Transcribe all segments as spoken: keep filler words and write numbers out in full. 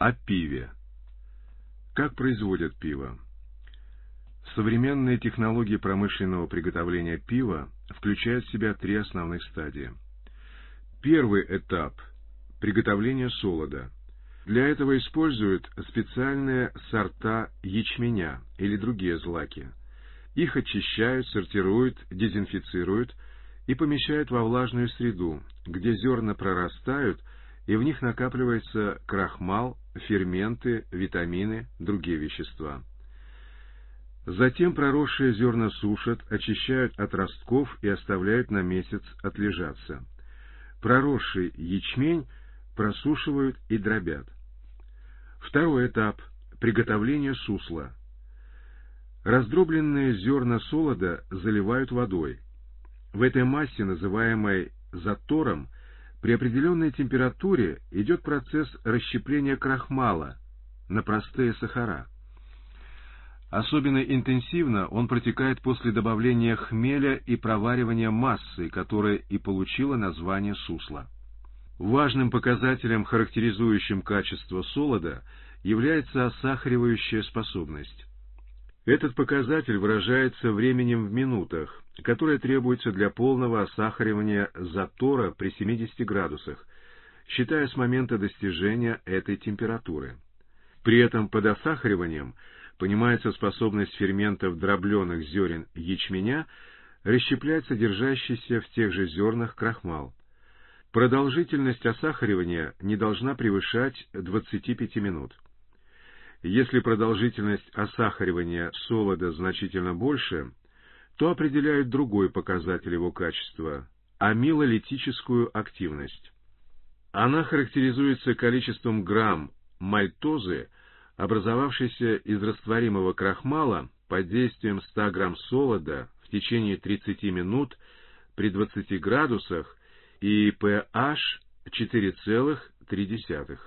О пиве. Как производят пиво? Современные технологии промышленного приготовления пива включают в себя три основных стадии. Первый этап – приготовление солода. Для этого используют специальные сорта ячменя или другие злаки. Их очищают, сортируют, дезинфицируют и помещают во влажную среду, где зерна прорастают, и в них накапливается крахмал, ферменты, витамины, другие вещества. Затем проросшие зерна сушат, очищают от ростков и оставляют на месяц отлежаться. Проросший ячмень просушивают и дробят. Второй этап – приготовление сусла. Раздробленные зерна солода заливают водой. В этой массе, называемой затором, при определенной температуре идет процесс расщепления крахмала на простые сахара. Особенно интенсивно он протекает после добавления хмеля и проваривания массы, которая и получила название сусла. Важным показателем, характеризующим качество солода, является осахаривающая способность. Этот показатель выражается временем в минутах, которое требуется для полного осахаривания затора при семидесяти градусах, считая с момента достижения этой температуры. При этом под осахариванием понимается способность ферментов дробленых зерен ячменя расщеплять содержащийся в тех же зернах крахмал. Продолжительность осахаривания не должна превышать двадцати пяти минут. Если продолжительность осахаривания солода значительно больше, то определяют другой показатель его качества – амилолитическую активность. Она характеризуется количеством грамм мальтозы, образовавшейся из растворимого крахмала под действием ста грамм солода в течение тридцати минут при двадцати градусах и pH четыре целых три десятых.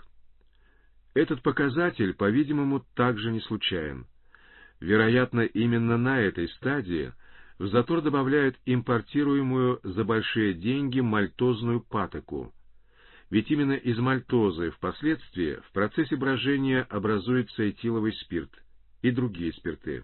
Этот показатель, по-видимому, также не случайен. Вероятно, именно на этой стадии в затор добавляют импортируемую за большие деньги мальтозную патоку. Ведь именно из мальтозы впоследствии в процессе брожения образуется этиловый спирт и другие спирты.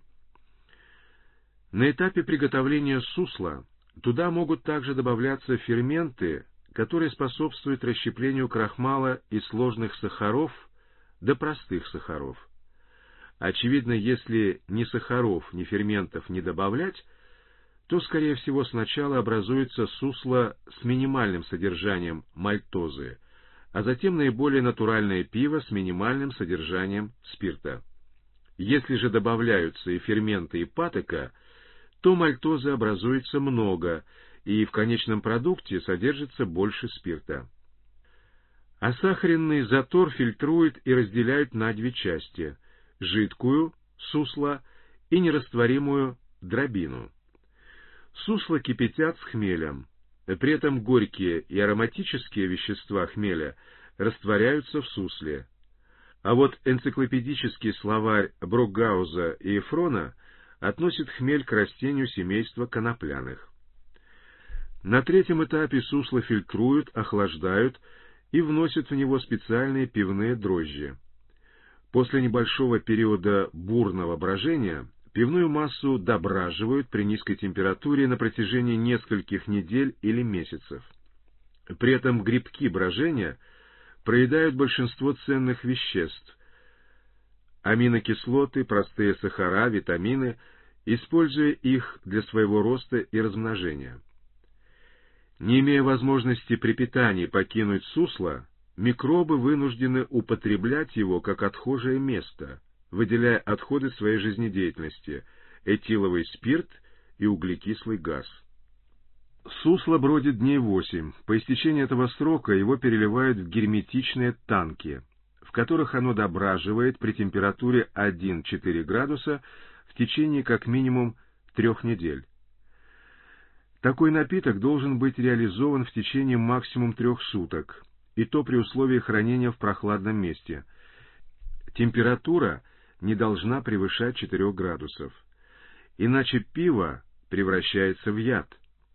На этапе приготовления сусла туда могут также добавляться ферменты, которые способствуют расщеплению крахмала из сложных сахаров до простых сахаров. Очевидно, если ни сахаров, ни ферментов не добавлять, то, скорее всего, сначала образуется сусло с минимальным содержанием мальтозы, а затем наиболее натуральное пиво с минимальным содержанием спирта. Если же добавляются и ферменты, и патока, то мальтозы образуется много, и в конечном продукте содержится больше спирта. Осахаренный затор фильтруют и разделяют на две части – жидкую, сусло, и нерастворимую, дробину. Сусло кипятят с хмелем, при этом горькие и ароматические вещества хмеля растворяются в сусле. А вот энциклопедический словарь Брокгауза и Эфрона относит хмель к растению семейства конопляных. На третьем этапе сусло фильтруют, охлаждают и вносят в него специальные пивные дрожжи. После небольшого периода бурного брожения пивную массу дображивают при низкой температуре на протяжении нескольких недель или месяцев. При этом грибки брожения проедают большинство ценных веществ, аминокислоты, простые сахара, витамины, используя их для своего роста и размножения. Не имея возможности при питании покинуть сусло, микробы вынуждены употреблять его как отхожее место, выделяя отходы своей жизнедеятельности – этиловый спирт и углекислый газ. Сусло бродит дней восемь. По истечении этого срока его переливают в герметичные танки, в которых оно дображивает при температуре один-четыре градуса в течение как минимум трех недель. Такой напиток должен быть реализован в течение максимум трех суток, и то при условии хранения в прохладном месте. Температура не должна превышать четырёх градусов, иначе пиво превращается в яд.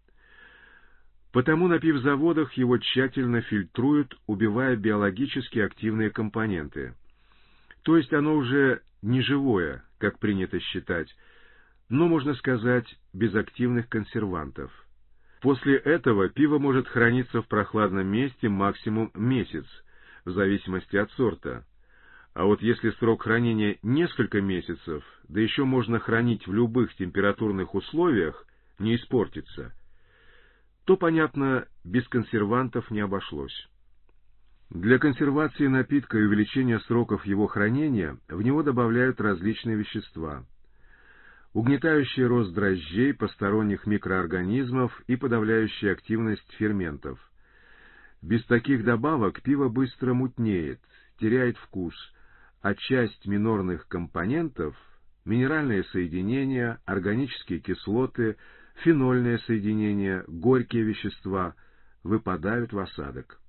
Потому на пивзаводах его тщательно фильтруют, убивая биологически активные компоненты. То есть оно уже не живое, как принято считать, но, можно сказать, без активных консервантов. После этого пиво может храниться в прохладном месте максимум месяц, в зависимости от сорта. А вот если срок хранения несколько месяцев, да еще можно хранить в любых температурных условиях, не испортится, то, понятно, без консервантов не обошлось. Для консервации напитка и увеличения сроков его хранения в него добавляют различные вещества, угнетающие рост дрожжей, посторонних микроорганизмов и подавляющие активность ферментов. Без таких добавок пиво быстро мутнеет, теряет вкус, а часть минорных компонентов — минеральные соединения, органические кислоты, фенольные соединения, горькие вещества — выпадают в осадок.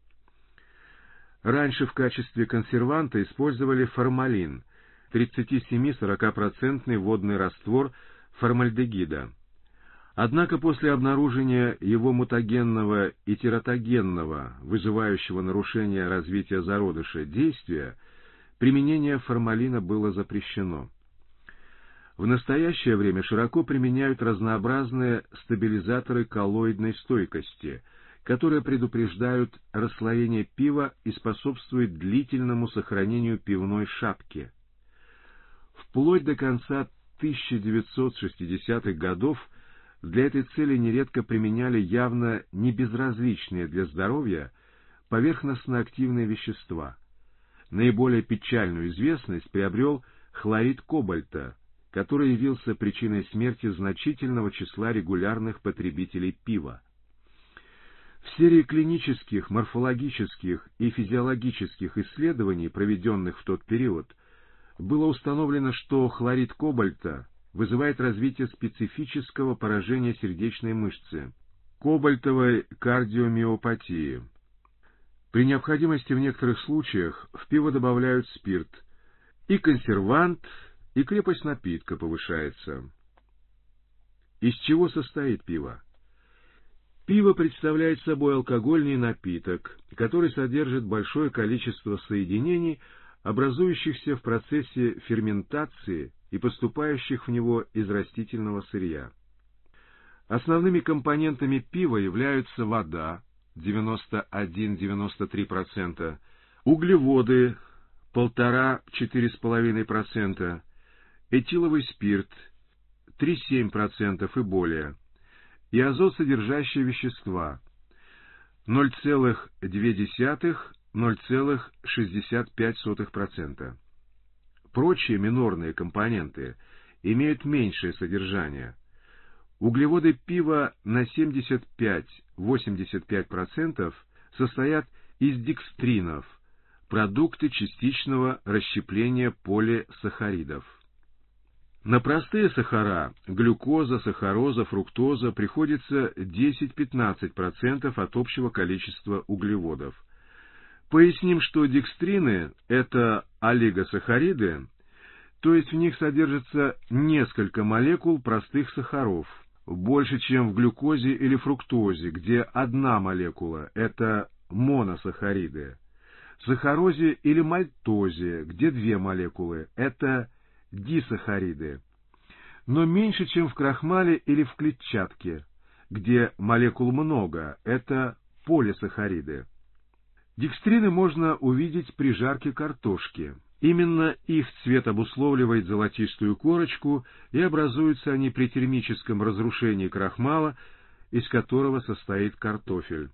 Раньше в качестве консерванта использовали формалин, тридцать семь - сорок процентный водный раствор формальдегида. Однако после обнаружения его мутагенного и тератогенного, вызывающего нарушение развития зародыша, действия, применение формалина было запрещено. В настоящее время широко применяют разнообразные стабилизаторы коллоидной стойкости, которые предупреждают расслоение пива и способствуют длительному сохранению пивной шапки. Вплоть до конца тысяча девятьсот шестидесятых годов для этой цели нередко применяли явно небезразличные для здоровья поверхностно-активные вещества. Наиболее печальную известность приобрел хлорид кобальта, который явился причиной смерти значительного числа регулярных потребителей пива. В серии клинических, морфологических и физиологических исследований, проведенных в тот период, было установлено, что хлорид кобальта вызывает развитие специфического поражения сердечной мышцы, кобальтовой кардиомиопатии. При необходимости в некоторых случаях в пиво добавляют спирт. И консервант, и крепость напитка повышается. Из чего состоит пиво? Пиво представляет собой алкогольный напиток, который содержит большое количество соединений, образующихся в процессе ферментации и поступающих в него из растительного сырья. Основными компонентами пива являются вода девяносто один — девяносто три процента, углеводы полтора — четыре с половиной процента, этиловый спирт три — семь процентов и более, и азот-содержащие вещества ноль целых две десятых — ноль целых шестьдесят пять сотых процента. Прочие минорные компоненты имеют меньшее содержание. Углеводы пива на семьдесят пять — восемьдесят пять процентов состоят из декстринов, продукты частичного расщепления полисахаридов. На простые сахара — глюкоза, сахароза, фруктоза — приходится десять — пятнадцать процентов от общего количества углеводов. Поясним, что декстрины — это олигосахариды, то есть в них содержится несколько молекул простых сахаров, больше, чем в глюкозе или фруктозе, где одна молекула — это моносахариды, сахарозе или мальтозе, где две молекулы — это дисахариды, но меньше, чем в крахмале или в клетчатке, где молекул много — это полисахариды. Декстрины можно увидеть при жарке картошки. Именно их цвет обусловливает золотистую корочку, и образуются они при термическом разрушении крахмала, из которого состоит картофель.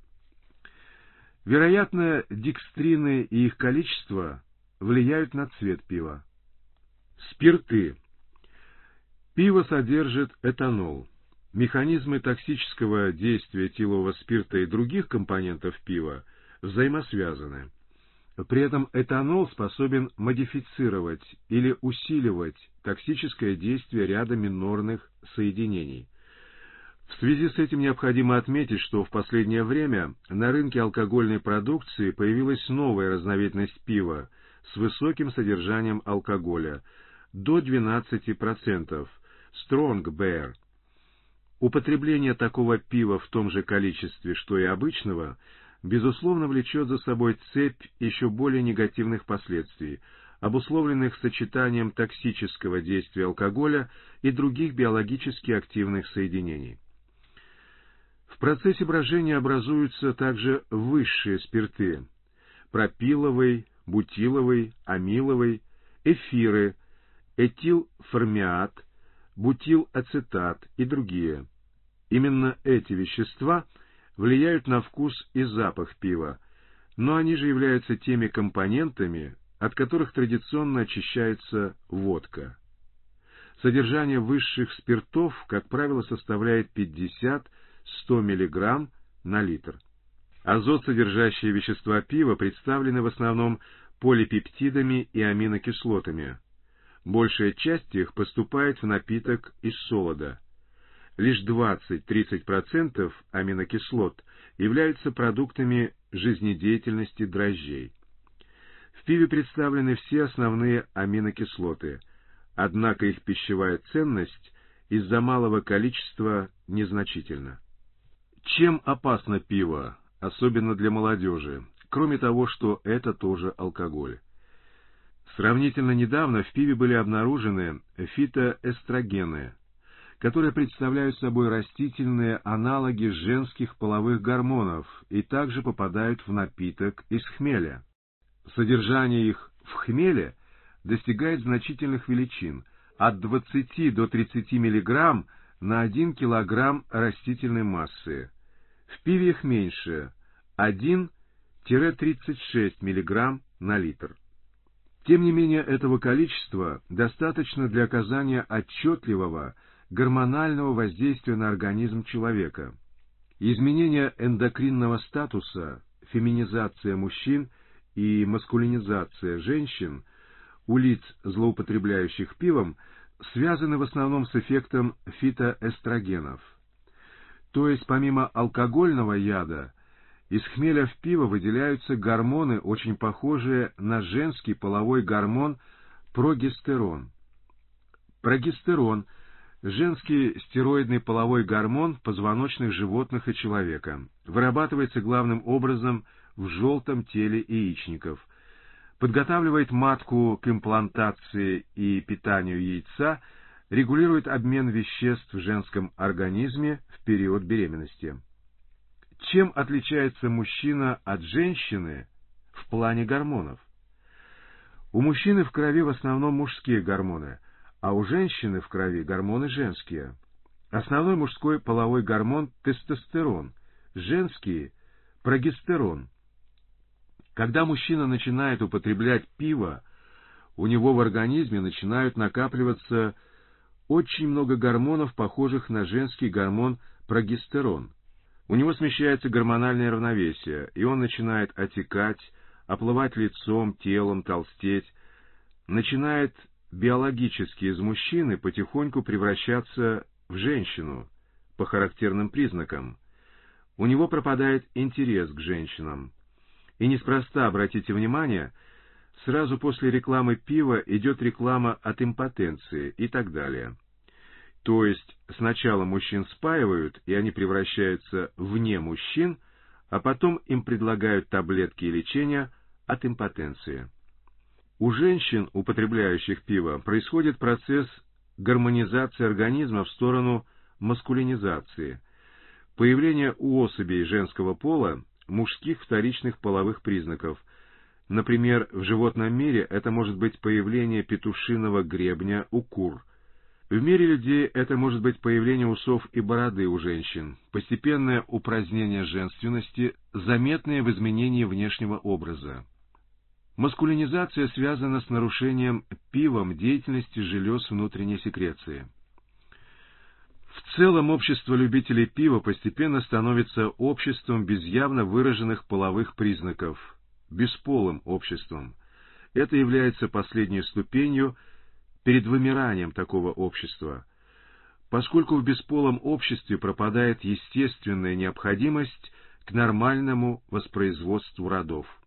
Вероятно, декстрины и их количество влияют на цвет пива. Спирты. Пиво содержит этанол. Механизмы токсического действия этилового спирта и других компонентов пива взаимосвязаны. При этом этанол способен модифицировать или усиливать токсическое действие ряда минорных соединений. В связи с этим необходимо отметить, что в последнее время на рынке алкогольной продукции появилась новая разновидность пива с высоким содержанием алкоголя, до двенадцати процентов, Strong Beer. Употребление такого пива в том же количестве, что и обычного, безусловно, влечет за собой цепь еще более негативных последствий, обусловленных сочетанием токсического действия алкоголя и других биологически активных соединений. В процессе брожения образуются также высшие спирты – пропиловый, бутиловый, амиловый, эфиры, этилформиат, бутилацетат и другие. Именно эти вещества влияют на вкус и запах пива, но они же являются теми компонентами, от которых традиционно очищается водка. Содержание высших спиртов, как правило, составляет пятьдесят-сто миллиграмм на литр. Азот-содержащие вещества пива представлены в основном полипептидами и аминокислотами. Большая часть их поступает в напиток из солода. Лишь двадцать-тридцать процентов аминокислот являются продуктами жизнедеятельности дрожжей. В пиве представлены все основные аминокислоты, однако их пищевая ценность из-за малого количества незначительна. Чем опасно пиво, особенно для молодежи, кроме того, что это тоже алкоголь? Сравнительно недавно в пиве были обнаружены фитоэстрогены, которые представляют собой растительные аналоги женских половых гормонов и также попадают в напиток из хмеля. Содержание их в хмеле достигает значительных величин от двадцати до тридцати миллиграмм на один килограмм растительной массы. В пиве их меньше – один-тридцать шесть миллиграмм на литр. Тем не менее, этого количества достаточно для оказания отчетливого гормонального воздействия на организм человека. Изменение эндокринного статуса, феминизация мужчин и маскулинизация женщин у лиц, злоупотребляющих пивом, связаны в основном с эффектом фитоэстрогенов. То есть, помимо алкогольного яда, из хмеля в пиво выделяются гормоны, очень похожие на женский половой гормон прогестерон. Прогестерон – женский стероидный половой гормон позвоночных животных и человека. Вырабатывается главным образом в желтом теле яичников. Подготавливает матку к имплантации и питанию яйца, регулирует обмен веществ в женском организме в период беременности. Чем отличается мужчина от женщины в плане гормонов? У мужчины в крови в основном мужские гормоны, а у женщины в крови гормоны женские. Основной мужской половой гормон – тестостерон, женский – прогестерон. Когда мужчина начинает употреблять пиво, у него в организме начинают накапливаться очень много гормонов, похожих на женский гормон прогестерон. У него смещается гормональное равновесие, и он начинает отекать, оплывать лицом, телом, толстеть, начинает биологически из мужчины потихоньку превращаться в женщину по характерным признакам. У него пропадает интерес к женщинам. И неспроста, обратите внимание, сразу после рекламы пива идет реклама от импотенции и так далее. То есть сначала мужчин спаивают, и они превращаются в не мужчин, а потом им предлагают таблетки и лечения от импотенции. У женщин, употребляющих пиво, происходит процесс гормонизации организма в сторону маскулинизации, появление у особей женского пола мужских вторичных половых признаков. Например, в животном мире это может быть появление петушиного гребня у кур. В мире людей это может быть появление усов и бороды у женщин, постепенное упразднение женственности, заметное в изменении внешнего образа. Маскулинизация связана с нарушением пивом деятельности желез внутренней секреции. В целом, общество любителей пива постепенно становится обществом без явно выраженных половых признаков, бесполым обществом. Это является последней ступенью перед вымиранием такого общества, поскольку в бесполом обществе пропадает естественная необходимость к нормальному воспроизводству родов.